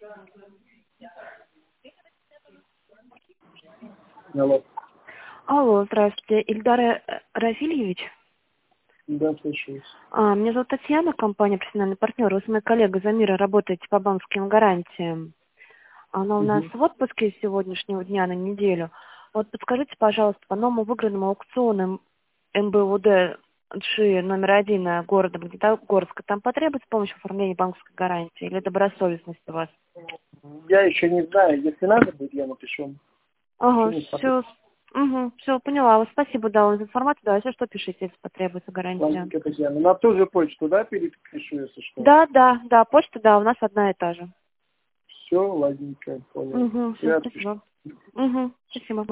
Алло. Алло, здравствуйте. Ильдар Рафильевич? Да, слушаюсь. Меня зовут Татьяна, компания «Профессиональный партнер». Вы с моей коллегой Замира работаете по банковским гарантиям. Она у нас в отпуске с сегодняшнего дня на неделю. Вот подскажите, пожалуйста, по новому выигранному аукциону МБУД ДШИ номер 1 города Магнитогорска, там потребуется помощь в оформлении банковской гарантии или добросовестность у вас? Я еще не знаю. Если надо будет, я напишу. Ага, Еще не все. Все, поняла вас. Спасибо, да, за информацию. Да, если что, пишите, если потребуется гарантия. Ладненько, Татьяна. На ту же почту, да, перепишу, если что? Да, почта, да, у нас одна и та же. Все, ладненько, понял. Все, Я отпишу. спасибо. Спасибо.